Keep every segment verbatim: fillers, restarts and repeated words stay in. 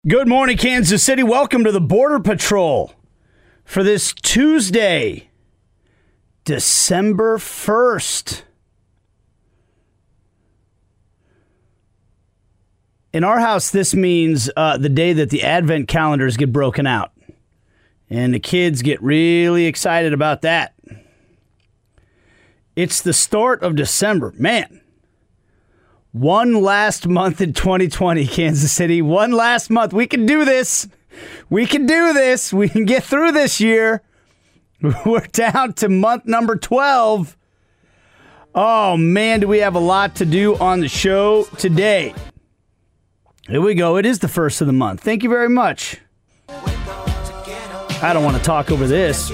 Good morning, Kansas City. Welcome to the Border Patrol for this Tuesday, December first. In our house, this means uh, the day that the Advent calendars get broken out. And the kids get really excited about that. It's the start of December. Man. One last month in twenty twenty, Kansas City. One last month. We can do this. We can do this. We can get through this year. We're down to month number twelve. Oh, man, do we have a lot to do on the show today. Here we go. It is the first of the month. Thank you very much. I don't want to talk over this.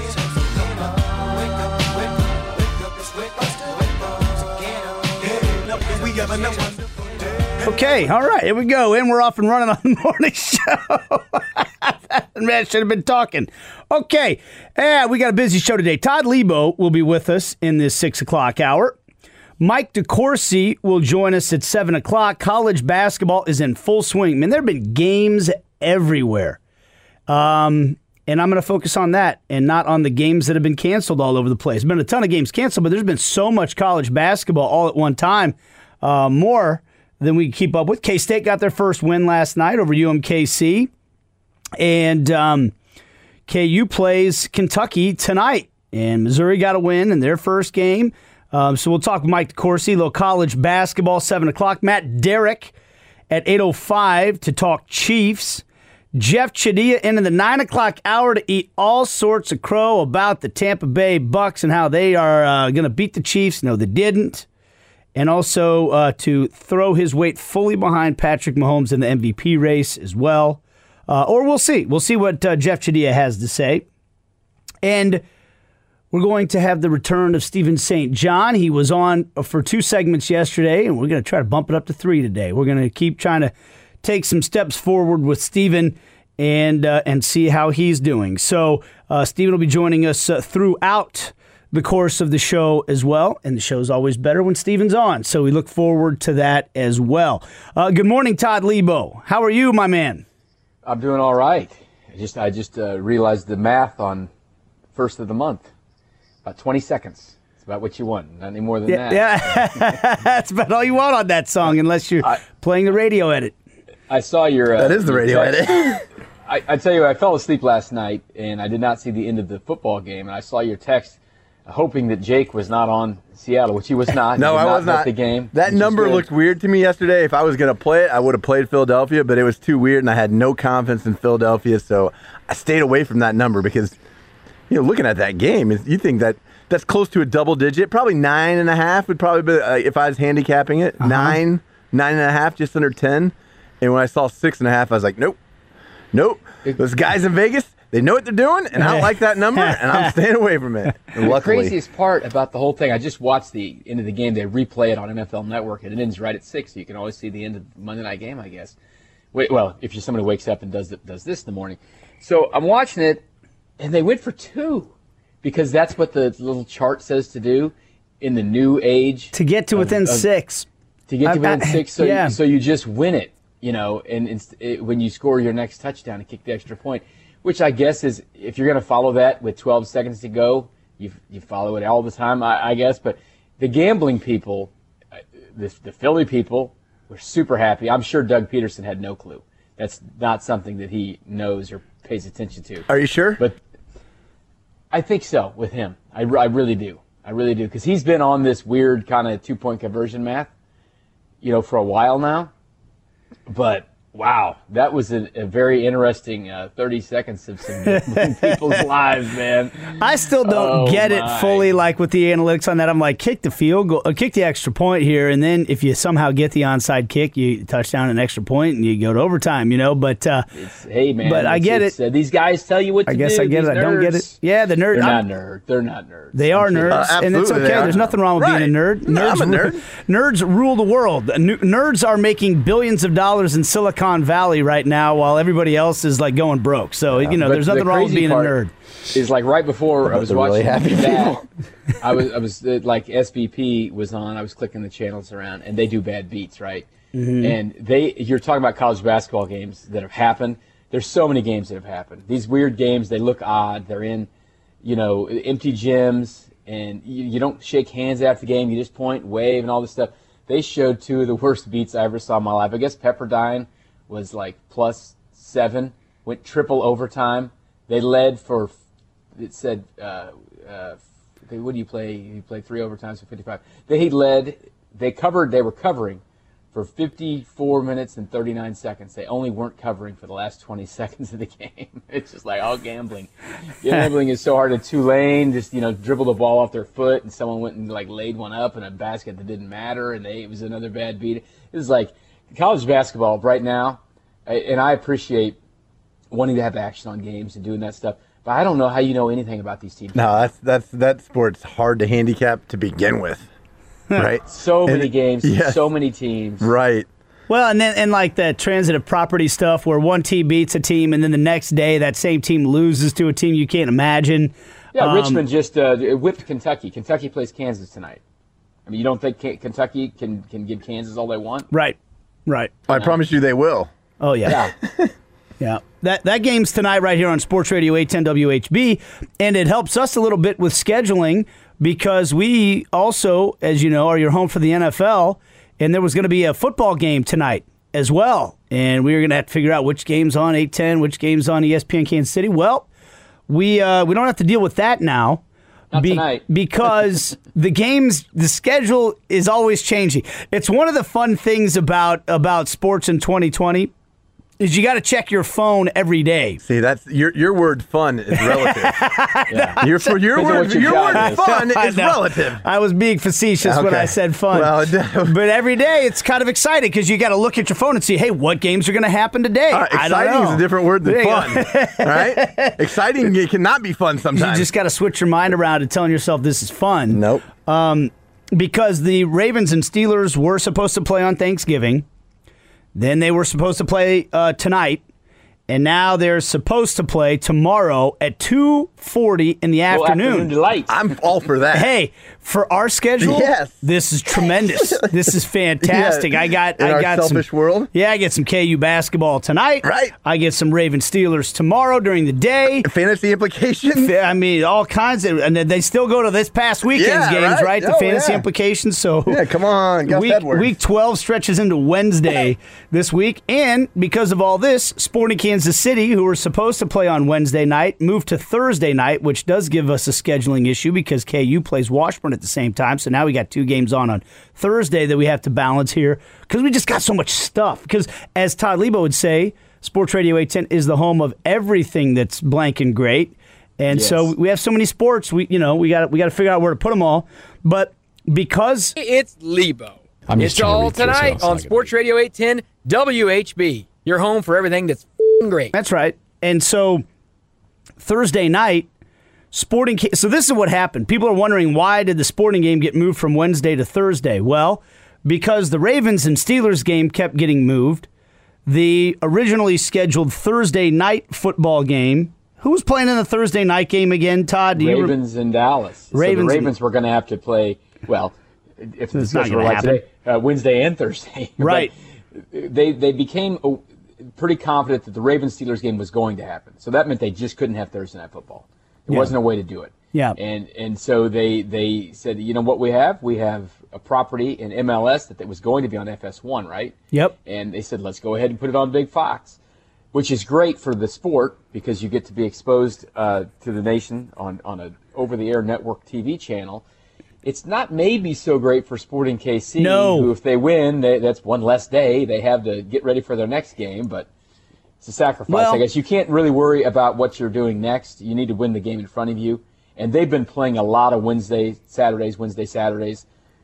Okay, all right, here we go. And we're off and running on the morning show. Man, should have been talking. Okay, yeah, we got a busy show today. Todd Lebo will be with us in this six o'clock hour. Mike DeCourcy will join us at seven o'clock. College basketball is in full swing. Man, there have been games everywhere. Um, and I'm going to focus on that and not on the games that have been canceled all over the place. There's been a ton of games canceled, but there's been so much college basketball all at one time. Uh, more than we keep up with. K-State got their first win last night over U M K C. And um, K U plays Kentucky tonight. And Missouri got a win in their first game. Um, so we'll talk with Mike DeCourcy, little college basketball, seven o'clock. Matt Derrick at eight oh five to talk Chiefs. Jeff Chadilla into the nine o'clock hour to eat all sorts of crow about the Tampa Bay Bucks and how they are uh, going to beat the Chiefs. No, they didn't. And also uh, to throw his weight fully behind Patrick Mahomes in the M V P race as well. Uh, or we'll see. We'll see what uh, Jeff Chadilla has to say. And we're going to have the return of Stephen Saint John. He was on for two segments yesterday, and we're going to try to bump it up to three today. We're going to keep trying to take some steps forward with Stephen and, uh, and see how he's doing. So uh, Stephen will be joining us uh, throughout the course of the show as well, and the show's always better when Steven's on, so we look forward to that as well. Uh, good morning, Todd Lebo. How are you, my man? I'm doing all right. I just I just uh, realized the math on first of the month. About twenty seconds. It's about what you want. Not any more than yeah, that. Yeah, that's about all you want on that song, unless you're I, playing the radio edit. I saw your. Uh, that is the radio text. edit. I, I tell you, I fell asleep last night, and I did not see the end of the football game, and I saw your text hoping that Jake was not on Seattle, which he was not. No, he I not was not. The game. That number looked weird to me yesterday. If I was going to play it, I would have played Philadelphia, but it was too weird, and I had no confidence in Philadelphia, so I stayed away from that number because, you know, looking at that game, you think that that's close to a double digit. Probably nine and a half would probably be, uh, if I was handicapping it, uh-huh. nine, nine and a half, just under ten. And when I saw six and a half, I was like, nope, nope. Those guys in Vegas, they know what they're doing, and I don't like that number, and I'm staying away from it. And luckily, the craziest part about the whole thing, I just watched the end of the game. They replay it on N F L Network, and it ends right at six, so you can always see the end of the Monday night game, I guess. Wait, well, if you're somebody who wakes up and does the, does this in the morning. So I'm watching it, and they went for two, because that's what the little chart says to do in the new age. To get to of, within of, six. To get to within I, I, six, so, yeah. you, so you just win it, you know, and it's, it, when you score your next touchdown and kick the extra point. Which I guess is, if you're going to follow that with twelve seconds to go, you you follow it all the time, I, I guess. But the gambling people, the, the Philly people, were super happy. I'm sure Doug Peterson had no clue. That's not something that he knows or pays attention to. Are you sure? But I think so with him. I, I really do. I really do. Because he's been on this weird kind of two-point conversion math, you know, for a while now. But wow, that was a, a very interesting uh, thirty seconds of some people's lives, man. I still don't oh get my. it fully, like with the analytics on that. I'm like, kick the field goal, uh, kick the extra point here, and then if you somehow get the onside kick, you touchdown an extra point, and you go to overtime, you know. But uh, it's, hey, man, but I get it. Uh, these guys tell you what to I guess do. I get these it. Nerds. I don't get it. Yeah, the nerds. They're I'm, not nerds. They're not nerds. They are nerds, uh, and it's okay. There's nothing wrong with right. being a nerd. Nerds, no, I'm a nerd. Nerds rule the world. Nerds are making billions of dollars in Silicon Valley right now, while everybody else is like going broke. So yeah, you know, there's nothing the wrong with being a nerd. Is like right before I was watching really happy that, I was I was uh, like S V P was on. I was clicking the channels around, and they do bad beats, right? Mm-hmm. And they, you're talking about college basketball games that have happened. There's so many games that have happened. These weird games, they look odd. They're in, you know, empty gyms, and you, you don't shake hands after the game. You just point, wave, and all this stuff. They showed two of the worst beats I ever saw in my life. I guess Pepperdine was like plus seven, went triple overtime. They led for, it said, uh, uh, what do you play? You play three overtimes for fifty-five. They led, they covered, they were covering for fifty-four minutes and thirty-nine seconds. They only weren't covering for the last twenty seconds of the game. It's just like all gambling. Gambling is so hard. A Tulane just, you know, dribbled the ball off their foot, and someone went and like laid one up in a basket that didn't matter, and they, it was another bad beat. It was like college basketball right now, and I appreciate wanting to have action on games and doing that stuff. But I don't know how you know anything about these teams. No, that's that's that sport's hard to handicap to begin with, right? So many And- games, yes. so many teams. Right. Well, and then and like the transitive property stuff where one team beats a team and then the next day that same team loses to a team you can't imagine. Yeah, Um, Richmond just uh, whipped Kentucky. Kentucky plays Kansas tonight. I mean, you don't think K- Kentucky can, can give Kansas all they want? Right, right. I promise you they will. Oh, yeah. Yeah. Yeah, that that game's tonight right here on Sports Radio eight ten W H B, and it helps us a little bit with scheduling because we also, as you know, are your home for the N F L, and there was going to be a football game tonight as well, and we were going to have to figure out which game's on eight ten, which game's on E S P N Kansas City. Well, we uh, we don't have to deal with that now. Not tonight. Because the games, the schedule is always changing. It's one of the fun things about about sports in twenty twenty. Is you got to check your phone every day. See, that's your your word "fun" is relative. Yeah. Your for your Depends on word what your your job word is. "fun" I is know. relative. I was being facetious when Okay. I said fun. Well, but every day it's kind of exciting because you got to look at your phone and see, hey, what games are going to happen today? Uh, I don't exciting know. is a different word than There you fun. go. All right? Exciting it cannot be fun You sometimes. just got to switch your mind around and telling yourself this is fun. nope. Because the Ravens and Steelers were supposed to play on Thanksgiving. Then they were supposed to play uh, tonight. And now they're supposed to play tomorrow at two forty in the Well, afternoon. delight. I'm all for that. Hey, for our schedule, Yes. this is tremendous. This is fantastic. Yeah, I got, in I our got selfish some, world. Yeah, I get some K U basketball tonight. Right. I get some Ravens Steelers tomorrow during the day. Fantasy implications. I mean, all kinds of, and they still go to this past weekend's Yeah, games, right? right. The Oh, fantasy yeah. implications. So Yeah, come on, Gus week, Edwards. week twelve stretches into Wednesday this week. And because of all this, Sporting Kansas City, who were supposed to play on Wednesday night, moved to Thursday night, which does give us a scheduling issue because K U plays Washburn at the same time. So now we got two games on on Thursday that we have to balance here because we just got so much stuff. Because as Todd Lebo would say, Sports Radio eight ten is the home of everything that's blank and great. And Yes. so we have so many sports, we you know, we got we got to figure out where to put them all. But because It's Lebo. I'm just It's trying to all read through so tonight it's not on gonna Sports be- Radio eight ten W H B. Your home for everything that's f***ing great. That's right. And so Thursday night, Sporting. So this is what happened. People are wondering why did the Sporting game get moved from Wednesday to Thursday? Well, because the Ravens and Steelers game kept getting moved. The originally scheduled Thursday night football game. Who was playing in the Thursday night game again, Todd? Do you re- Ravens and Dallas. Ravens so and- the Ravens were going to have to play, well, if the It's not schedule were gonna like happen. today, uh, Wednesday and Thursday. But Right. They, they became uh, pretty confident that the Ravens-Steelers game was going to happen. So that meant they just couldn't have Thursday night football. There Yeah. wasn't a way to do it. Yeah. And and so they they said, you know what we have? We have a property in M L S that, that was going to be on F S one, right? Yep. And they said, let's go ahead and put it on Big Fox, which is great for the sport because you get to be exposed uh, to the nation on, on an over-the-air network T V channel. It's not maybe so great for Sporting K C, No. who if they win, they, that's one less day. They have to get ready for their next game, but it's a sacrifice, Well- I guess. You can't really worry about what you're doing next. You need to win the game in front of you. And they've been playing a lot of Wednesday, Saturdays, Wednesday, Saturdays.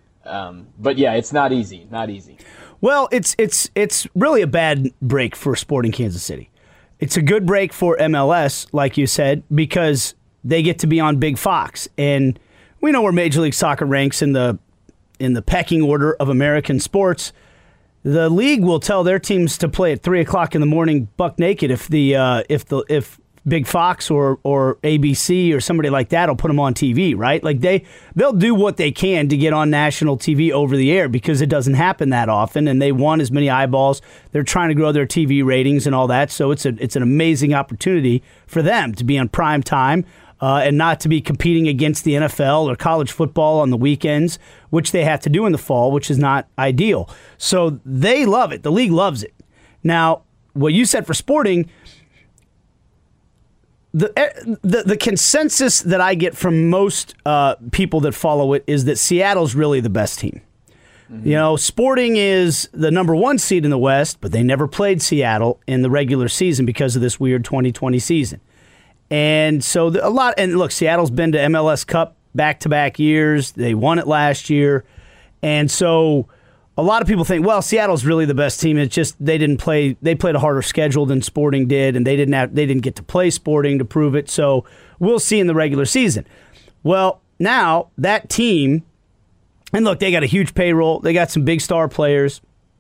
Um, but, yeah, it's not easy, not easy. Well, it's it's it's really a bad break for Sporting Kansas City. It's a good break for M L S, like you said, because they get to be on Big Fox, and we know where Major League Soccer ranks in the in the pecking order of American sports. The league will tell their teams to play at three o'clock in the morning, buck naked, if the uh, if the if Big Fox or or A B C or somebody like that will put them on T V, right? Like they they'll do what they can to get on national T V over the air because it doesn't happen that often, and they want as many eyeballs. They're trying to grow their T V ratings and all that, so it's a it's an amazing opportunity for them to be on prime time. Uh, and not to be competing against the N F L or college football on the weekends, which they have to do in the fall, which is not ideal. So they love it. The league loves it. Now, what you said for Sporting, the the, the consensus that I get from most uh, people that follow it is that Seattle's really the best team. Mm-hmm. You know, Sporting is the number one seed in the West, but they never played Seattle in the regular season because of this weird twenty twenty season. And so the, a lot, and look, Seattle's been to M L S Cup back-to-back years. They won it last year. And so a lot of people think, well, Seattle's really the best team. It's just they didn't play, they played a harder schedule than Sporting did, and they didn't have, they didn't get to play Sporting to prove it. So we'll see in the regular season. Well, now that team, and look, they got a huge payroll. They got some big star players.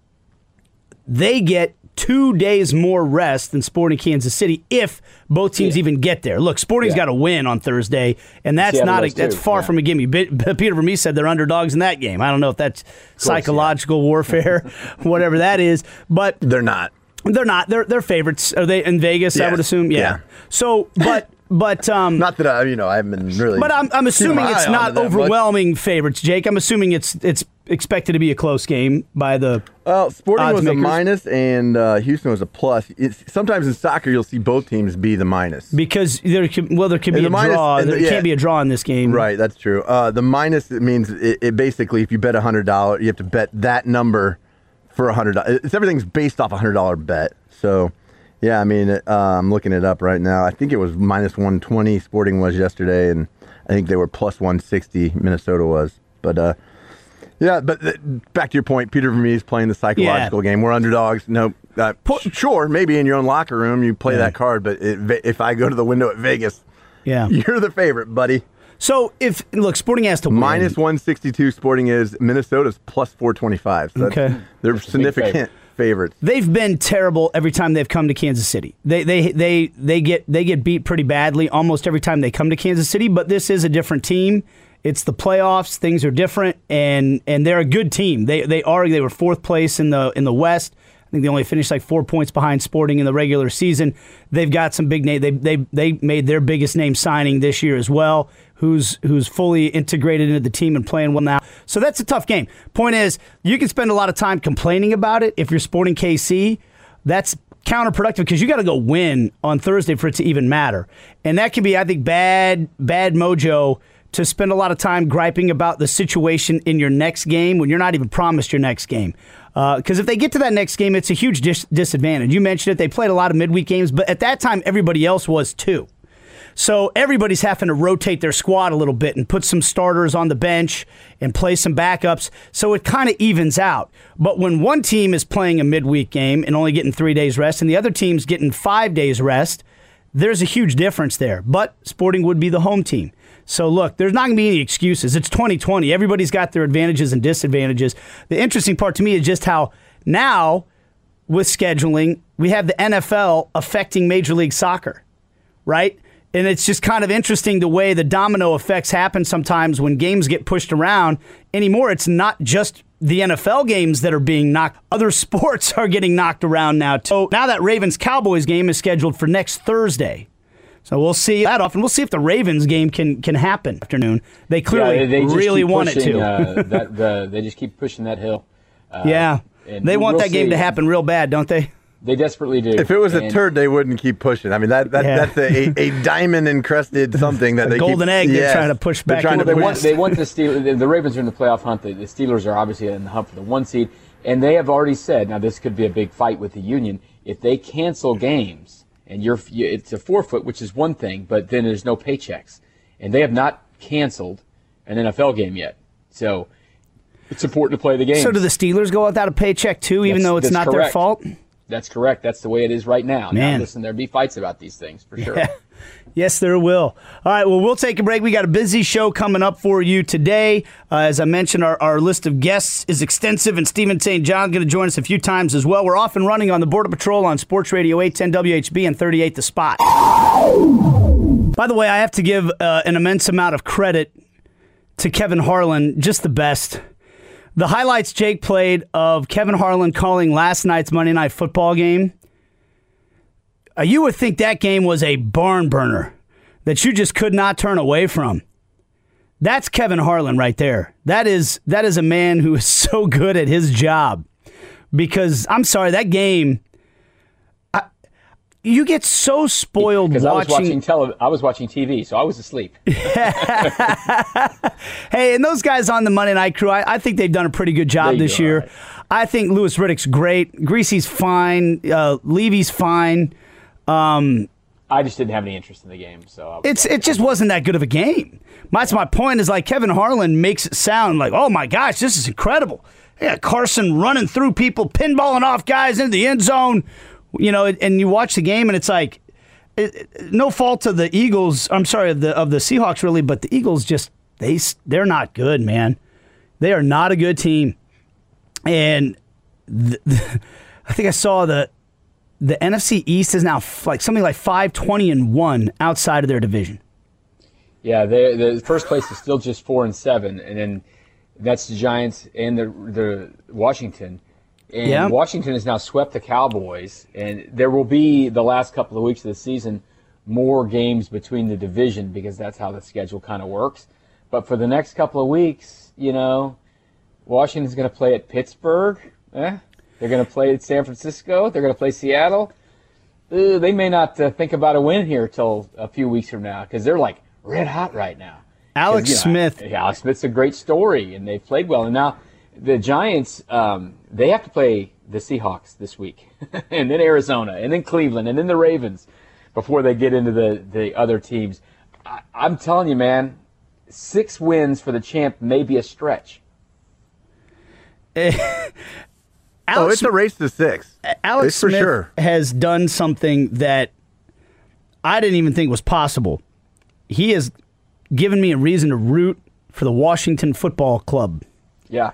They get two days more rest than Sporting Kansas City if both teams yeah. even get there. Look, Sporting's yeah. got to win on Thursday, and that's Seattle not a, that's far yeah. from a gimme. Peter Vermees said they're underdogs in that game. I don't know if that's course, psychological yeah. warfare, whatever that is, but they're not. They're not. They're they're favorites. Are they in Vegas? Yes. I would assume. Yeah. yeah. So, but. But um, not that I, you know, I haven't really. But I'm, I'm assuming it's not overwhelming much. favorites, Jake. I'm assuming it's it's expected to be a close game by the. Well, Sporting odds was makers. a minus and uh, Houston was a plus. It's, sometimes in soccer you'll see both teams be the minus because there can, well there can be and a the minus, draw. There the, yeah. can't be a draw in this game. Right, that's true. Uh, the minus it means it, it basically if you bet a hundred dollars, you have to bet that number for a hundred dollars. It's everything's based off a hundred dollar bet. So. Yeah, I mean, uh, I'm looking it up right now. I think it was minus one twenty Sporting was yesterday, and I think they were plus one sixty Minnesota was. But, uh, yeah, but th- back to your point, Peter Vermees playing the psychological yeah. game. We're underdogs. No, uh, sure, maybe in your own locker room you play yeah. that card, but it, if I go to the window at Vegas, yeah. you're the favorite, buddy. So, if, look, Sporting has to win. Minus one sixty-two Sporting is, Minnesota's plus four twenty-five. So okay. They're significant favorites. They've been terrible every time they've come to Kansas City. They they they they get they get beat pretty badly almost every time they come to Kansas City, but this is a different team. It's the playoffs, things are different, and and they're a good team. They they are they were fourth place in the in the West. I think they only finished like four points behind Sporting in the regular season. They've got some big name. They they they made their biggest name signing this year as well, who's who's fully integrated into the team and playing well now. So that's a tough game. Point is, you can spend a lot of time complaining about it if you're Sporting K C. That's counterproductive because you got to go win on Thursday for it to even matter. And that can be, I think, bad bad mojo to spend a lot of time griping about the situation in your next game when you're not even promised your next game. Because uh, if they get to that next game, it's a huge dis- disadvantage. You mentioned it. They played a lot of midweek games, but at that time, everybody else was too. So everybody's having to rotate their squad a little bit and put some starters on the bench and play some backups. So it kind of evens out. But when one team is playing a midweek game and only getting three days rest and the other team's getting five days rest, there's a huge difference there. But Sporting would be the home team. So, look, there's not going to be any excuses. It's twenty twenty. Everybody's got their advantages and disadvantages. The interesting part to me is just how now, with scheduling, we have the N F L affecting Major League Soccer, right? And it's just kind of interesting the way the domino effects happen sometimes when games get pushed around. Anymore, it's not just the N F L games that are being knocked. Other sports are getting knocked around now, too. So now that Ravens-Cowboys game is scheduled for next Thursday. So we'll see that off, and we'll see if the Ravens game can can happen afternoon. They clearly yeah, they, they really want pushing, it to. uh, that, the, they just keep pushing that hill. Uh, yeah, they want we'll that game see. to happen real bad, don't they? They desperately do. If it was and, a turd, they wouldn't keep pushing. I mean, that, that yeah. that's a, a diamond encrusted something that a they golden keep, egg. Yes, they're trying to push back. Trying to they the want they want the Steelers. The Ravens are in the playoff hunt. The, the Steelers are obviously in the hunt for the one seed, and they have already said, now this could be a big fight with the union if they cancel games. And you're, it's a forfeit, which is one thing, but then there's no paychecks. And they have not canceled an N F L game yet. So it's important to play the game. So do the Steelers go without a paycheck too, even that's, though it's not correct. their fault? That's correct. That's the way it is right now. Man. Now, listen, there'll be fights about these things, for sure. Yeah. Yes, there will. All right, well, we'll take a break. We got a busy show coming up for you today. Uh, as I mentioned, our, our list of guests is extensive, and Stephen Saint John is going to join us a few times as well. We're off and running on the Border Patrol on Sports Radio eight ten W H B and thirty-eight The Spot. By the way, I have to give uh, an immense amount of credit to Kevin Harlan, just the best. The highlights Jake played of Kevin Harlan calling last night's Monday Night Football game, uh, you would think that game was a barn burner that you just could not turn away from. That's Kevin Harlan right there. That is that is a man who is so good at his job. Because, I'm sorry, that game, I, you get so spoiled because watching. I was watching tele- I was watching T V, so I was asleep. Hey, and those guys on the Monday Night Crew, I, I think they've done a pretty good job They this do, year. right. I think Louis Riddick's great. Greasy's fine. Uh, Levy's fine. Um, I just didn't have any interest in the game, so I was it's it just wasn't that good of a game. That's my point. Is like Kevin Harlan makes it sound like, oh my gosh, this is incredible. Yeah, Carson running through people, pinballing off guys into the end zone. You know, and you watch the game, and it's like, it, no fault to the Eagles. I'm sorry, of the of the Seahawks really, but the Eagles just they they're not good, man. They are not a good team, and the, the, I think I saw the the N F C East is now f- like something like five twenty and one outside of their division. Yeah, they, the first place is still just four and seven, and then that's the Giants and the the Washington. And Yeah. Washington has now swept the Cowboys, and there will be the last couple of weeks of the season more games between the division because that's how the schedule kind of works. But for the next couple of weeks, you know, Washington's going to play at Pittsburgh. Eh? They're going to play at San Francisco. They're going to play Seattle. Uh, they may not uh, think about a win here till a few weeks from now because they're like red hot right now. Alex You know, Smith. Yeah, Alex Smith's a great story, and they've played well. And now the Giants, um, they have to play the Seahawks this week, and then Arizona, and then Cleveland, and then the Ravens before they get into the, the other teams. I, I'm telling you, man, six wins for the champ may be a stretch. Alex, Oh, it's a race to six. Alex It's for Smith sure. has done something that I didn't even think was possible. He has given me a reason to root for the Washington Football Club. Yeah.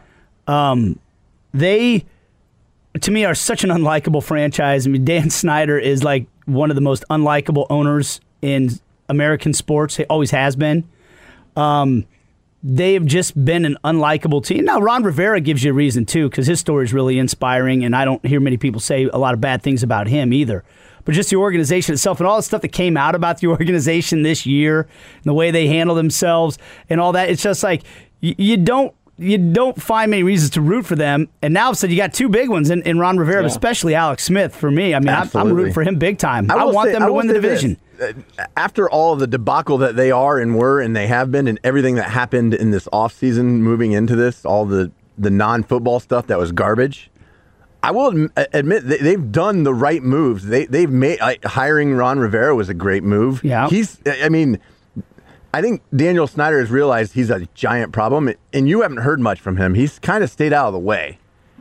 They, to me, are such an unlikable franchise. I mean, Dan Snyder is like one of the most unlikable owners in American sports. He always has been. Um, they have just been an unlikable team. Now, Ron Rivera gives you a reason, too, because his story is really inspiring, and I don't hear many people say a lot of bad things about him either. But just the organization itself and all the stuff that came out about the organization this year, and the way they handle themselves and all that, it's just like you, you don't you don't find many reasons to root for them. And now, so you got two big ones in, in Ron Rivera, Yeah. but especially Alex Smith for me. I mean, I'm, I'm Absolutely. rooting for him big time. I, will want say- them I to will win the say this. division. Uh, After all of the debacle that they are and were and they have been and everything that happened in this offseason moving into this, all the, the non-football stuff that was garbage, I will adm- admit they, they've done the right moves. They, they've made like, hiring Ron Rivera was a great move. Yeah. He's, I mean, I think Daniel Snyder has realized he's a giant problem, and you haven't heard much from him. He's kind of stayed out of the way.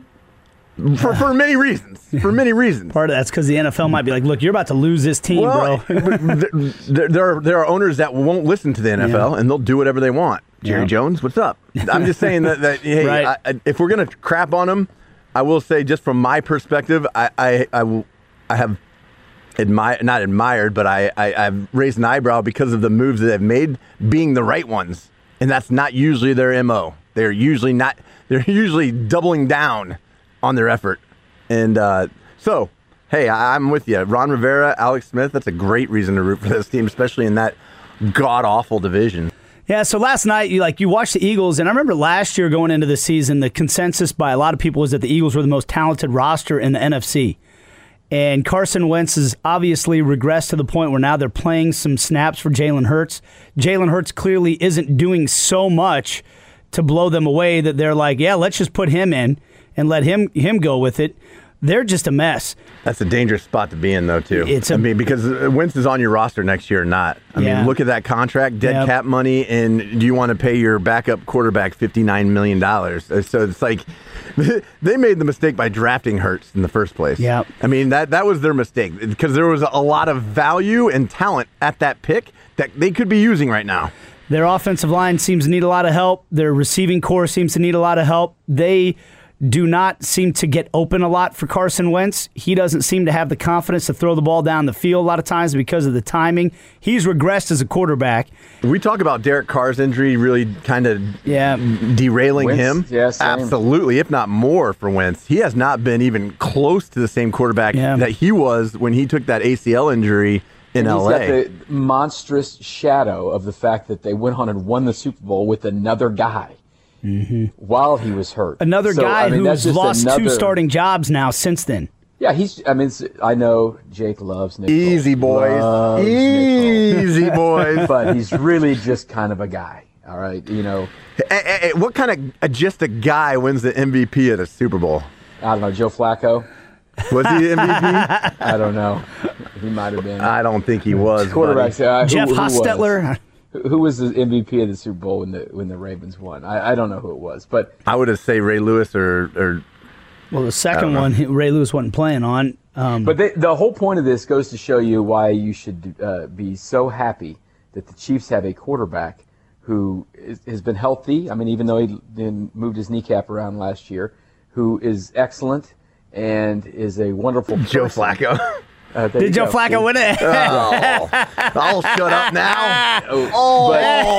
For, for many reasons. For many reasons. Part of that's because the N F L might be like, look, you're about to lose this team, Well, bro. there, there are there are owners that won't listen to the N F L Yeah. and they'll do whatever they want. Jerry Yeah. Jones, what's up? I'm just saying that, that hey, Right. I, I, if we're gonna crap on them, I will say just from my perspective, I I I, will, I have admired, not admired, but I, I I've raised an eyebrow because of the moves that they've made being the right ones, and that's not usually their M O. They're usually not. They're usually doubling down on their effort, and uh, so. Hey, I- I'm with you. Ron Rivera, Alex Smith, that's a great reason to root for this team, especially in that god-awful division. Yeah, so last night, you like you watched the Eagles, and I remember last year going into the season, the consensus by a lot of people was that the Eagles were the most talented roster in the N F C. And Carson Wentz has obviously regressed to the point where now they're playing some snaps for Jalen Hurts. Jalen Hurts clearly isn't doing so much to blow them away that they're like, yeah, let's just put him in and let him him go with it. They're just a mess. That's a dangerous spot to be in, though, too. It's a- I mean, because Wentz is on your roster next year or not. I Yeah. mean, look at that contract, dead Yep. cap money, and do you want to pay your backup quarterback fifty-nine million dollars? So it's like they made the mistake by drafting Hurts in the first place. Yep. I mean, that, that was their mistake because there was a lot of value and talent at that pick that they could be using right now. Their offensive line seems to need a lot of help. Their receiving core seems to need a lot of help. They do not seem to get open a lot for Carson Wentz. He doesn't seem to have the confidence to throw the ball down the field a lot of times because of the timing. He's regressed as a quarterback. We talk about Derek Carr's injury really kind of yeah. derailing Wentz, him. yeah, same. Absolutely, if not more for Wentz. He has not been even close to the same quarterback yeah. that he was when he took that A C L injury in and L A. He's got the monstrous shadow of the fact that they went on and won the Super Bowl with another guy. Mm-hmm. While he was hurt. Another so, guy I mean, who's lost another, two starting jobs now since then. Yeah, he's, I mean, it's, I know Jake loves Nick Easy, Foles. boys. Loves Easy, Nick Foles. boys. But he's really just kind of a guy, all right? You know. Hey, hey, hey, what kind of uh, just a guy wins the M V P at a Super Bowl? I don't know, Joe Flacco? Was he the M V P? I don't know. He might have been. I don't think he was. Quarterbacks. Uh, who, Jeff who Hostetler. Was? Who was the M V P of the Super Bowl when the when the Ravens won? I, I don't know who it was, but I would have say Ray Lewis or, or well, the second one Ray Lewis wasn't playing on. Um, but they, the whole point of this goes to show you why you should uh, be so happy that the Chiefs have a quarterback who is, has been healthy. I mean, even though he then moved his kneecap around last year, who is excellent and is a wonderful person. Joe Flacco. Uh, Did Joe go. Flacco win it? Oh, I'll shut up now. Oh, Oh,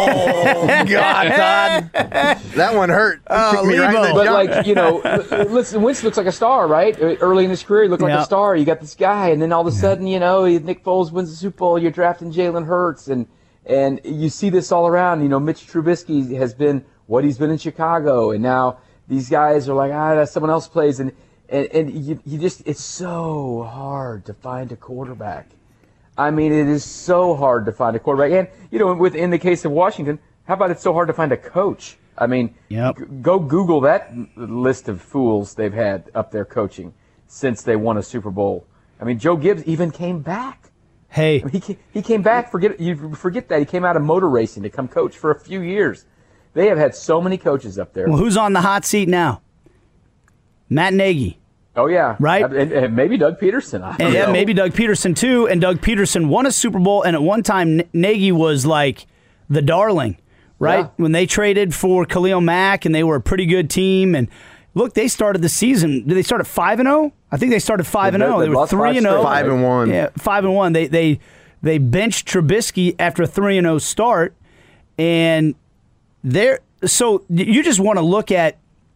but, God, Todd. That one hurt. Oh, Kicked me right in the but junk. like, you know, listen, Wentz looks like a star, right? Early in his career, he looked like Yeah. a star. You got this guy, and then all of a sudden, you know, Nick Foles wins the Super Bowl. You're drafting Jalen Hurts, and and you see this all around. You know, Mitch Trubisky has been what he's been in Chicago, and now these guys are like, ah, someone else plays, and and, and you, you just, it's so hard to find a quarterback. I mean, it is so hard to find a quarterback, and you know, with in the case of Washington, how about it's so hard to find a coach? I mean, Yep. g- go Google that list of fools they've had up there coaching since they won a Super Bowl. I mean, Joe Gibbs even came back. hey, I mean, he came, he came back. Forget you forget that he came out of motor racing to come coach for a few years. They have had so many coaches up there. well, who's on the hot seat now? Matt Nagy. Oh yeah, Right? And, and maybe Doug Peterson. I don't And yeah, know. maybe Doug Peterson too. And Doug Peterson won a Super Bowl, and at one time N- Nagy was like the darling, right? Yeah. When they traded for Khalil Mack, and they were a pretty good team. And look, they started the season. Did they start at five and zero? I think they started five and They- zero. they They were lost three five and zero. straight. Five and one. Yeah, five and one. They they they benched Trubisky after a three and zero start, and they're so you just want to look at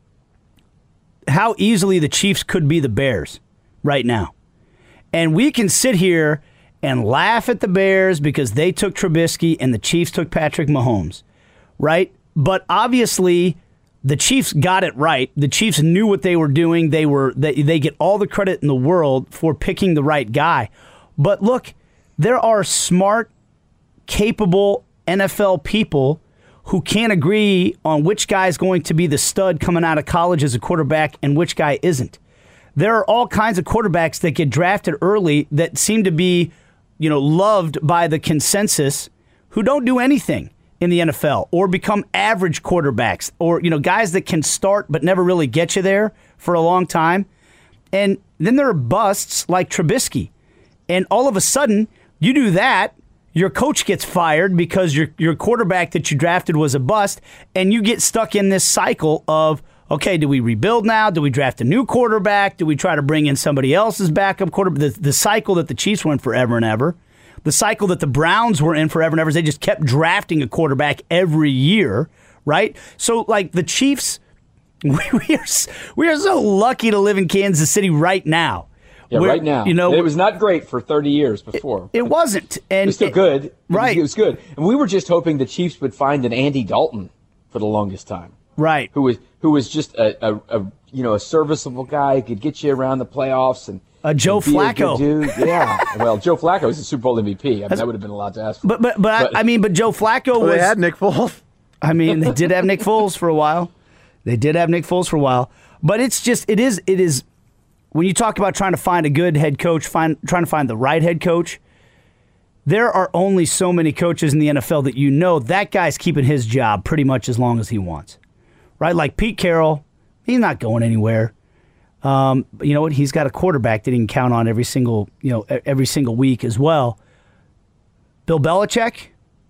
how easily the Chiefs could be the Bears right now. And we can sit here and laugh at the Bears because they took Trubisky and the Chiefs took Patrick Mahomes, right? But obviously, the Chiefs got it right. The Chiefs knew what they were doing. They were they, they get all the credit in the world for picking the right guy. But look, there are smart, capable N F L people who can't agree on which guy is going to be the stud coming out of college as a quarterback and which guy isn't. There are all kinds of quarterbacks that get drafted early that seem to be, you know, loved by the consensus who don't do anything in the N F L or become average quarterbacks or, you know, guys that can start but never really get you there for a long time. And then there are busts like Trubisky. And all of a sudden, you do that, your coach gets fired because your your quarterback that you drafted was a bust, and you get stuck in this cycle of, okay, do we rebuild now? Do we draft a new quarterback? Do we try to bring in somebody else's backup quarterback? The, the cycle that the Chiefs went forever and ever. The cycle that the Browns were in forever and ever is they just kept drafting a quarterback every year, right? So, like, the Chiefs, we, we, are, we are so lucky to live in Kansas City right now. Yeah, We're- right now. You know, it was not great for thirty years before. It wasn't. And It was still it- good. It was- Right. It was good. And we were just hoping the Chiefs would find an Andy Dalton for the longest time. Right. Who was who was just a, a, a you know a serviceable guy who could get you around the playoffs and A Joe and be a good Flacco. dude. Yeah. Well, Joe Flacco was a Super Bowl M V P. I mean, that would have been a lot to ask for. But but but, But- I, I mean, but Joe Flacco Well, was. they had Nick Foles. I mean, they did have Nick Foles for a while. They did have Nick Foles for a while. But it's just it is it is when you talk about trying to find a good head coach, find trying to find the right head coach. There are only so many coaches in the N F L that you know that guy's keeping his job pretty much as long as he wants, right? Like Pete Carroll, he's not going anywhere. Um, but you know what? He's got a quarterback that he can count on every single you know e- every single week as well. Bill Belichick,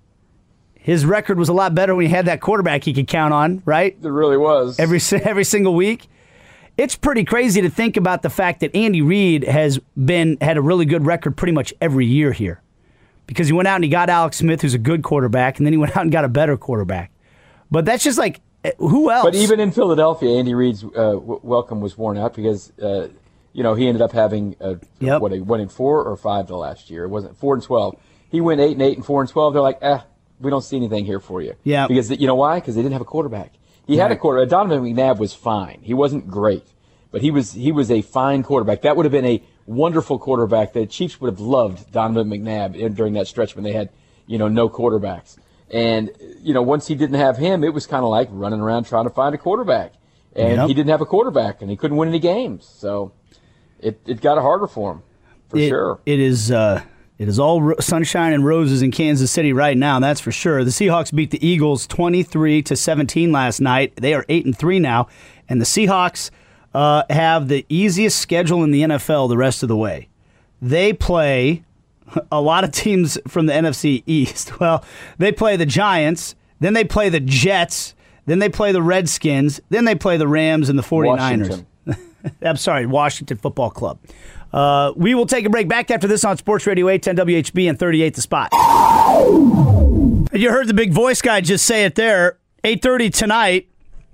his record was a lot better when he had that quarterback he could count on, right? It really was. Every every single week. it's pretty crazy to think about the fact that Andy Reid has been had a really good record pretty much every year here. Because he went out and he got Alex Smith, who's a good quarterback, and then he went out and got a better quarterback. But that's just like, who else? But even in Philadelphia, Andy Reid's uh, w- welcome was worn out because, uh, you know, he ended up having a, yep. what, a one in four or five the last year. It wasn't four and twelve. He went eight and eight and four and twelve. They're like, eh, we don't see anything here for you. Yeah. Because you know why? Because they didn't have a quarterback. He had right. a quarterback. Donovan McNabb was fine. He wasn't great, but he was he was a fine quarterback. That would have been a wonderful quarterback. The Chiefs would have loved Donovan McNabb during that stretch when they had, you know, no quarterbacks. And, you know, once he didn't have him, it was kind of like running around trying to find a quarterback. And yep. he didn't have a quarterback, and he couldn't win any games. So it, it got harder for him, for it, sure. It is uh, it is all ro- sunshine and roses in Kansas City right now, that's for sure. The Seahawks beat the Eagles twenty-three to seventeen last night. They are eight and three now. And the Seahawks uh, have the easiest schedule in the N F L the rest of the way. They play a lot of teams from the N F C East. Well, they play the Giants, then they play the Jets, then they play the Redskins, then they play the Rams and the 49ers. I'm sorry, Washington Football Club. Uh, we will take a break. Back after this on Sports Radio eight ten W H B and thirty-eight The Spot. You heard the big voice guy just say it there. eight thirty tonight.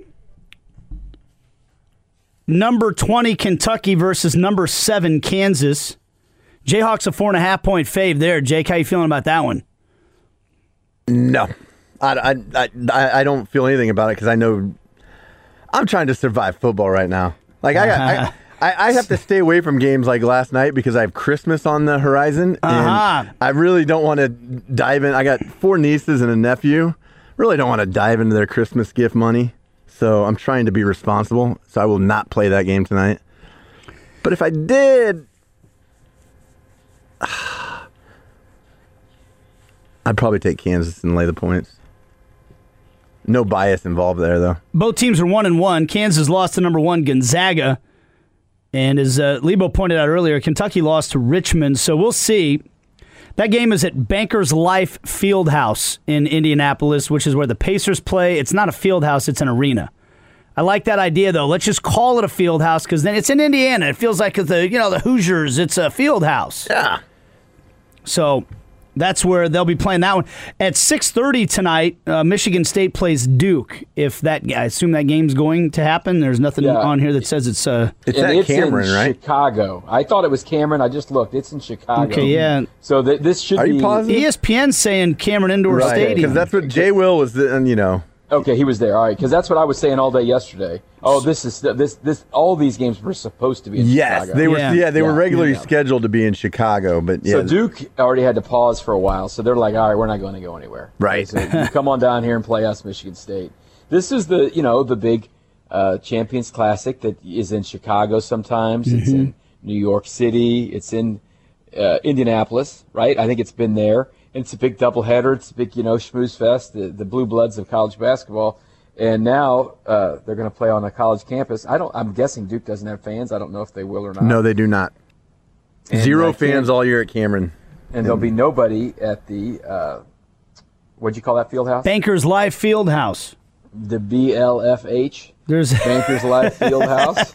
Number twenty Kentucky versus number seven Kansas. Jayhawks a four and a half point fave there. Jake, how you feeling about that one? No, I, I, I, I don't feel anything about it because I know I'm trying to survive football right now. Like I, I, I, I have to stay away from games like last night because I have Christmas on the horizon, and uh-huh. I really don't want to dive in. I got four nieces and a nephew. Really don't want to dive into their Christmas gift money. So I'm trying to be responsible. So I will not play that game tonight. But if I did, I'd probably take Kansas and lay the points. No bias involved there, though. Both teams are one and one. Kansas lost to number one Gonzaga, and as uh, Lebo pointed out earlier, Kentucky lost to Richmond. So we'll see. That game is at Bankers Life Fieldhouse in Indianapolis, which is where the Pacers play. It's not a fieldhouse; it's an arena. I like that idea, though. Let's just call it a fieldhouse because then it's in Indiana. It feels like the you know the Hoosiers. It's a fieldhouse. Yeah. So that's where they'll be playing that one. At six thirty tonight, uh, Michigan State plays Duke. If that, I assume that game's going to happen. There's nothing Yeah. on here that says it's... Uh, It's And at it's Cameron, in right? Chicago. I thought it was Cameron. I just looked. It's in Chicago. Okay, yeah. So th- this should Are be... you positive? E S P N saying Cameron Indoor Right, Stadium. because that's what Jay Will was, and you know. Okay, he was there. All right, because that's what I was saying all day yesterday. Oh, this is this this. All these games were supposed to be in Yes, Chicago. they were. Yeah. Yeah, they were Yeah. regularly Yeah. scheduled to be in Chicago, but yeah. So Duke already had to pause for a while, so they're like, all right, we're not going to go anywhere. Right. So you come on down here and play us, Michigan State. This is the, you know, the big uh, Champions Classic that is in Chicago sometimes. Mm-hmm. It's in New York City. It's in uh, Indianapolis, right? I think it's been there. And it's a big doubleheader. It's a big, you know, schmooze fest, the, the blue bloods of college basketball. And now uh, they're going to play on a college campus. I don't. I'm guessing Duke doesn't have fans. I don't know if they will or not. No, they do not. And, Zero uh, fans Cam- all year at Cameron. And there'll be nobody at the, uh, what'd you call that field house? Bankers Life Fieldhouse. The B L F H, There's Bankers Life Field House.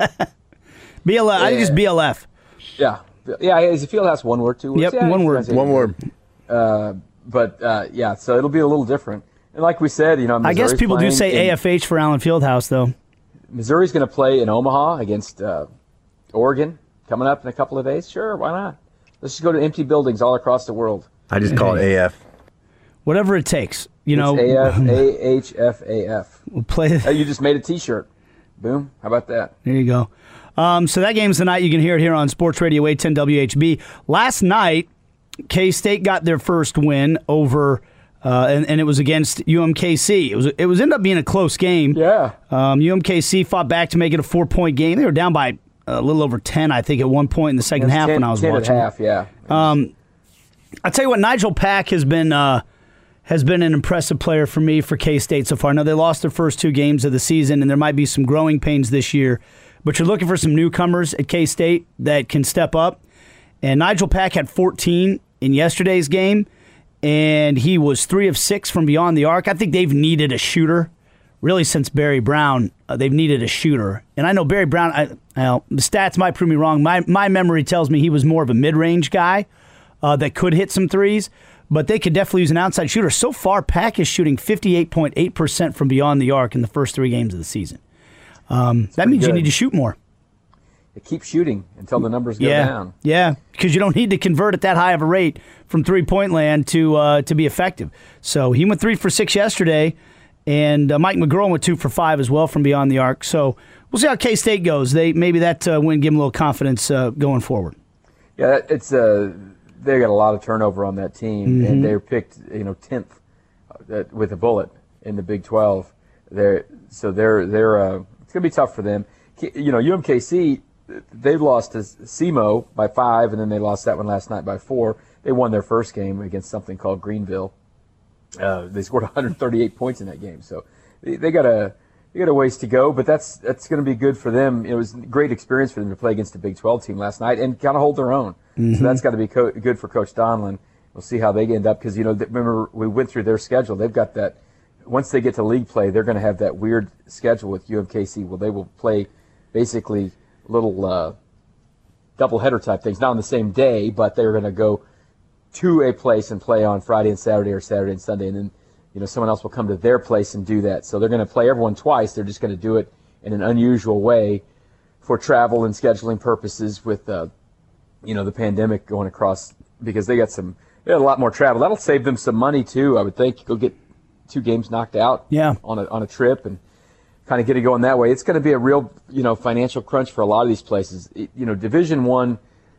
B L F. I think it's B L F. Yeah. Yeah, is the field house one word, two words? Yep, Yeah, one you word. guys say One it. word. Uh, but, uh, yeah, so it'll be a little different. And like we said, you know, I guess Missouri's people do playing say in- A F H for Allen Fieldhouse, though. Missouri's going to play in Omaha against uh, Oregon coming up in a couple of days. Sure, why not? Let's just go to empty buildings all across the world. I just call it A F. Whatever it takes. You know, It's A F, A H F A F. we'll play. Hey, you just made a T-shirt. Boom. How about that? There you go. Um, so that game's tonight. You can hear it here on Sports Radio eight ten W H B. Last night, K-State got their first win over, uh, and, and it was against U M K C. It was it was ended up being a close game. Yeah. Um, U M K C fought back to make it a four-point game. They were down by a little over ten, I think, at one point in the second half ten, when I was ten watching. and a half, yeah. I'll tell you what, Nigel Pack has been uh, has been an impressive player for me for K-State so far. Now, they lost their first two games of the season, and there might be some growing pains this year. But you're looking for some newcomers at K-State that can step up. And Nigel Pack had fourteen in yesterday's game, and he was three of six from beyond the arc. I think they've needed a shooter really since Barry Brown, uh, they've needed a shooter. And I know Barry Brown, I, well, the stats might prove me wrong. My my memory tells me he was more of a mid-range guy uh, that could hit some threes, but they could definitely use an outside shooter. So far, Pack is shooting fifty-eight point eight percent from beyond the arc in the first three games of the season. Um, that means good. you need to shoot more. Keep shooting until the numbers go yeah, down. Yeah, because you don't need to convert at that high of a rate from three-point land to uh, to be effective. So he went three for six yesterday, and uh, Mike McGraw went two for five as well from beyond the arc. So we'll see how K-State goes. They maybe that uh, win give them a little confidence uh, going forward. Yeah, it's uh, they got a lot of turnover on that team, mm-hmm. and they're picked you know tenth with a bullet in the Big twelve. They're so they're they're uh, it's gonna be tough for them. You know, U M K C. They've lost to S E M O by five, and then they lost that one last night by four. They won their first game against something called Greenville. Uh, they scored one hundred thirty-eight points in that game, so they, they got a they got a ways to go. But that's that's going to be good for them. It was a great experience for them to play against the Big twelve team last night and kind of hold their own. Mm-hmm. So that's got to be co- good for Coach Donlin. We'll see how they end up because you know remember we went through their schedule. They've got that. Once they get to league play, they're going to have that weird schedule with U M K C. Well, they will play basically little uh, double-header type things, not on the same day, but they're going to go to a place and play on Friday and Saturday or Saturday and Sunday, and then you know someone else will come to their place and do that. So they're going to play everyone twice. They're just going to do it in an unusual way for travel and scheduling purposes with uh, you know the pandemic going across because they got some they got a lot more travel. That'll save them some money too, I would think. Go get two games knocked out yeah. on a on a trip and kind of get it going that way. It's going to be a real, you know, financial crunch for a lot of these places. It, you know, Division One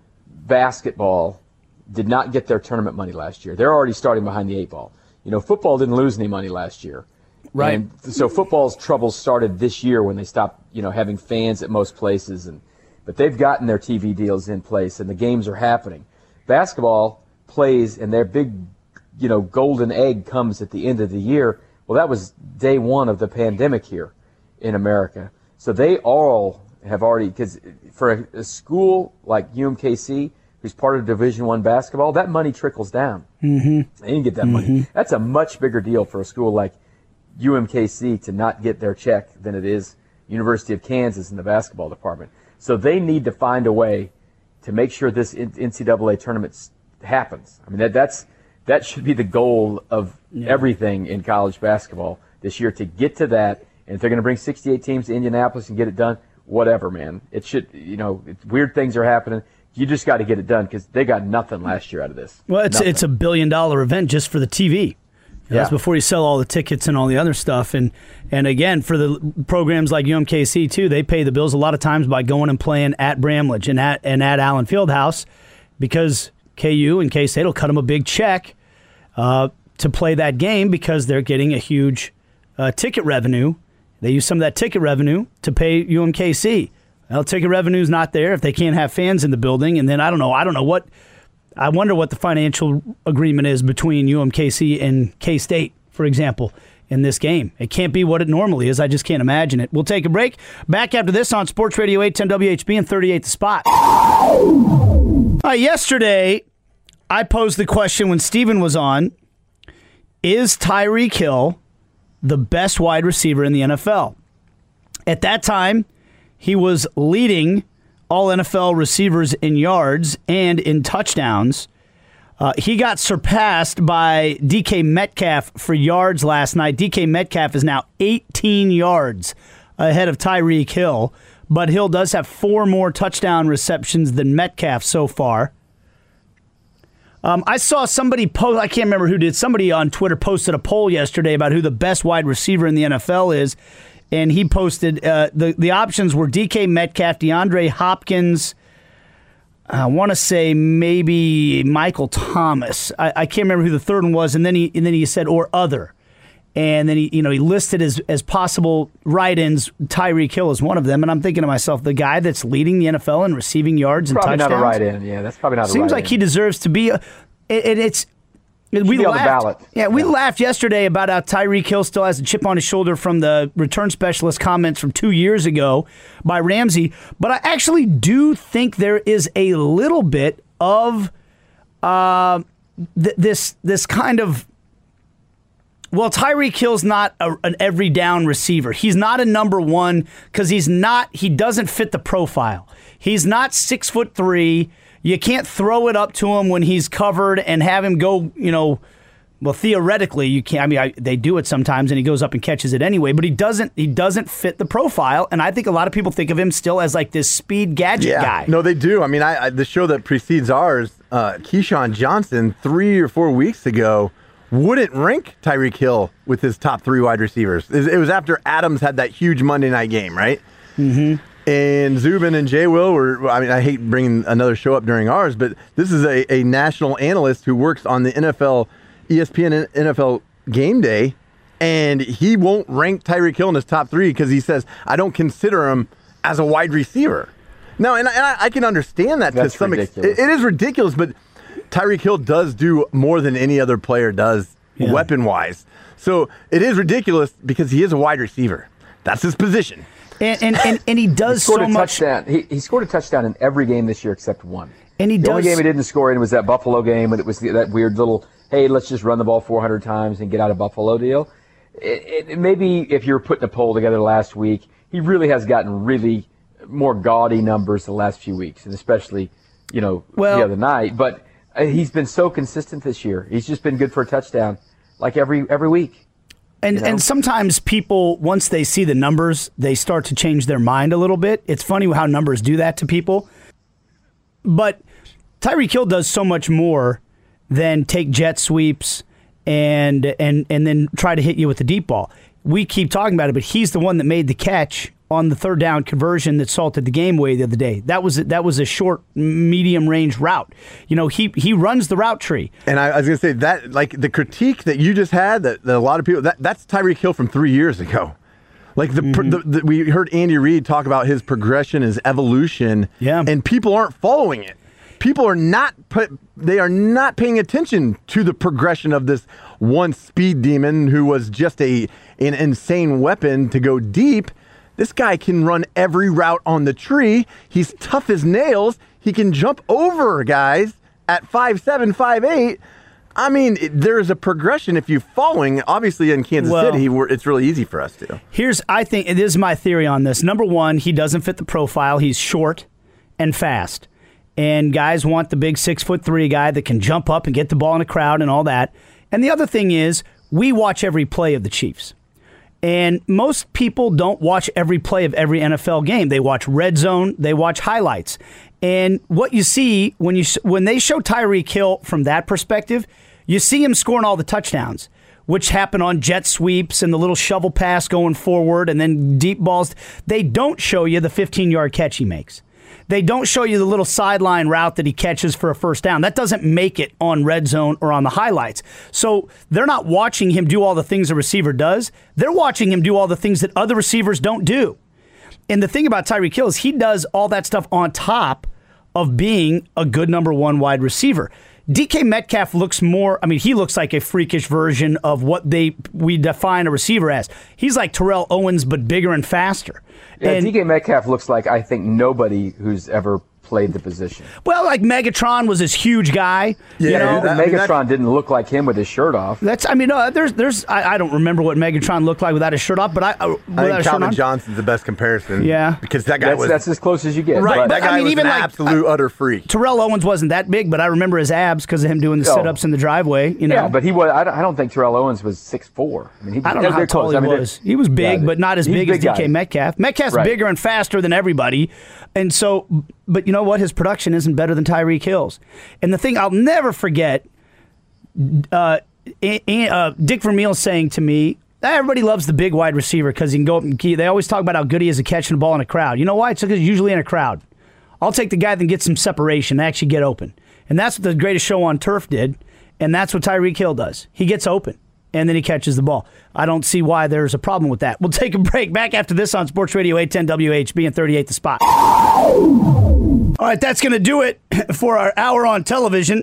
basketball did not get their tournament money last year. They're already starting behind the eight ball. You know, football didn't lose any money last year. Right. And so football's troubles started this year when they stopped, you know, having fans at most places. And but they've gotten their T V deals in place, and the games are happening. Basketball plays, and their big, you know, golden egg comes at the end of the year. Well, that was day one of the pandemic here in America. So they all have already, because for a, a school like U M K C, who's part of Division One basketball, that money trickles down. Mm-hmm. They didn't get that mm-hmm. money. That's a much bigger deal for a school like U M K C to not get their check than it is University of Kansas in the basketball department. So they need to find a way to make sure this N C double A tournament happens. I mean, that that's that should be the goal of yeah. everything in college basketball this year, to get to that. And if they're going to bring sixty-eight teams to Indianapolis and get it done, whatever, man. It should, you know, it's, weird things are happening. You just got to get it done because they got nothing last year out of this. Well, it's nothing. it's a billion dollar event just for the T V. Yeah. That's before you sell all the tickets and all the other stuff. And and again, for the programs like U M K C too, they pay the bills a lot of times by going and playing at Bramlage and at and at Allen Fieldhouse, because K U and K-State will cut them a big check uh, to play that game because they're getting a huge uh, ticket revenue. They use some of that ticket revenue to pay U M K C. Well, ticket revenue's not there if they can't have fans in the building. And then I don't know. I don't know what. I wonder what the financial agreement is between U M K C and K-State, for example, in this game. It can't be what it normally is. I just can't imagine it. We'll take a break. Back after this on Sports Radio eight ten W H B and thirty-eight The Spot. Uh, yesterday, I posed the question when Steven was on, is Tyreek Hill the best wide receiver in the N F L? At that time, he was leading all N F L receivers in yards and in touchdowns. Uh, he got surpassed by D K Metcalf for yards last night. D K Metcalf is now eighteen yards ahead of Tyreek Hill, but Hill does have four more touchdown receptions than Metcalf so far. Um, I saw somebody post, I can't remember who did, somebody on Twitter posted a poll yesterday about who the best wide receiver in the N F L is, and he posted, uh, the, the options were D K Metcalf, DeAndre Hopkins, I want to say maybe Michael Thomas. I, I can't remember who the third one was, and then he and then he said, or other. And then he, you know, he listed as, as possible write-ins. Tyreek Hill is one of them, and I'm thinking to myself, the guy that's leading the N F L in receiving yards and probably touchdowns. Probably not a write-in. Yeah, that's probably not a Seems write-in. like he deserves to be. A, and it's we be laughed. on the ballot. Yeah, we yeah. laughed yesterday about how Tyreek Hill still has a chip on his shoulder from the return specialist comments from two years ago by Ramsey. But I actually do think there is a little bit of uh, th- this this kind of Well, Tyreek Hill's not a, an every down receiver. He's not a number one because he's not. He doesn't fit the profile. He's not six foot three. You can't throw it up to him when he's covered and have him go. You know, well, theoretically, you can't. I mean, I, they do it sometimes, and he goes up and catches it anyway. But he doesn't. He doesn't fit the profile, and I think a lot of people think of him still as like this speed gadget yeah. guy. No, they do. I mean, I, I the show that precedes ours, uh, Keyshawn Johnson, three or four weeks ago, wouldn't rank Tyreek Hill with his top three wide receivers. It was after Adams had that huge Monday night game, right? Mm-hmm. And Zubin and Jay Will were, I mean, I hate bringing another show up during ours, but this is a, a national analyst who works on the N F L, E S P N N F L Game Day, and he won't rank Tyreek Hill in his top three because he says, I don't consider him as a wide receiver. No, and, and I, I can understand that to some extent. It, it is ridiculous, but Tyreek Hill does do more than any other player does yeah. weapon-wise. So it is ridiculous because he is a wide receiver. That's his position. And and, and, and he does he scored so a much. Touchdown. He, he scored a touchdown in every game this year except one. And he the does. only game he didn't score in was that Buffalo game, and it was the, that weird little, hey, let's just run the ball four hundred times and get out of Buffalo deal. It, it, maybe if you're putting a poll together last week, he really has gotten really more gaudy numbers the last few weeks, and especially, you know, well, the other night. But he's been so consistent this year. He's just been good for a touchdown like every every week. And you know? and sometimes people, once they see the numbers, they start to change their mind a little bit. It's funny how numbers do that to people. But Tyreek Hill does so much more than take jet sweeps and and and then try to hit you with the deep ball. We keep talking about it, but he's the one that made the catch on the third down conversion that salted the game away the other day. That was that was a short, medium range route. You know, he he runs the route tree. And I, I was going to say that, like the critique that you just had, that, that a lot of people that that's Tyreek Hill from three years ago. Like the, mm-hmm. the, the we heard Andy Reid talk about his progression, his evolution, yeah. and people aren't following it. People are not put, they are not paying attention to the progression of this one speed demon who was just a an insane weapon to go deep. This guy can run every route on the tree. He's tough as nails. He can jump over guys at five seven, five eight. I mean, it, there's a progression if you're following. Obviously, in Kansas well, City, we're, it's really easy for us to. Here's, I think, it is my theory on this. Number one, he doesn't fit the profile. He's short and fast. And guys want the big six foot three guy that can jump up and get the ball in a crowd and all that. And the other thing is, we watch every play of the Chiefs. And most people don't watch every play of every N F L game. They watch red zone. They watch highlights. And what you see when you when they show Tyreek Hill from that perspective, you see him scoring all the touchdowns, which happen on jet sweeps and the little shovel pass going forward and then deep balls. They don't show you the fifteen-yard catch he makes. They don't show you the little sideline route that he catches for a first down. That doesn't make it on red zone or on the highlights. So they're not watching him do all the things a receiver does. They're watching him do all the things that other receivers don't do. And the thing about Tyreek Hill is he does all that stuff on top of being a good number one wide receiver. D K Metcalf looks more, I mean, he looks like a freakish version of what they we define a receiver as. He's like Terrell Owens, but bigger and faster. Yeah, and, D K Metcalf looks like, I think, nobody who's ever played the position. Well, like Megatron was this huge guy. Yeah, you know? that, Megatron I mean, didn't look like him with his shirt off. That's, I mean, uh, there's, there's, I, I don't remember what Megatron looked like without his shirt off, but I, uh, I think Calvin Johnson's the best comparison. Yeah, because that guy that's, was that's as close as you get. Right, But, that guy I mean, was even an like, absolute I, utter freak. Terrell Owens wasn't that big, but I remember his abs because of him doing the Oh. sit-ups in the driveway. You know, yeah, but he was. I don't, I don't think Terrell Owens was six foot four. I mean, he, I don't know how tall he I mean, was. He was big, yeah, but not as he's big a as big D K guy. Metcalf. Metcalf's Right. bigger and faster than everybody, and so. But you know what? His production isn't better than Tyreek Hill's. And the thing I'll never forget, uh, uh, Dick Vermeil saying to me, everybody loves the big wide receiver because he can go up and key. They always talk about how good he is at catching the ball in a crowd. You know why? It's because he's usually in a crowd. I'll take the guy that gets some separation, actually get open. And that's what the greatest show on turf did, and that's what Tyreek Hill does. He gets open, and then he catches the ball. I don't see why there's a problem with that. We'll take a break. Back after this on Sports Radio eight ten W H B and thirty-eight The Spot. All right, that's going to do it for our hour on television.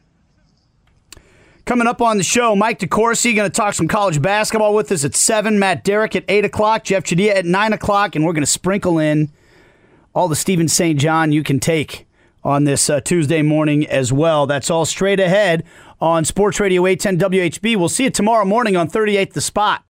Coming up on the show, Mike DeCourcy going to talk some college basketball with us at seven, Matt Derrick at eight o'clock, Jeff Chadilla at nine o'clock, and we're going to sprinkle in all the Stephen Saint John you can take on this uh, Tuesday morning as well. That's all straight ahead on Sports Radio eight ten W H B. We'll see you tomorrow morning on thirty-eight The Spot.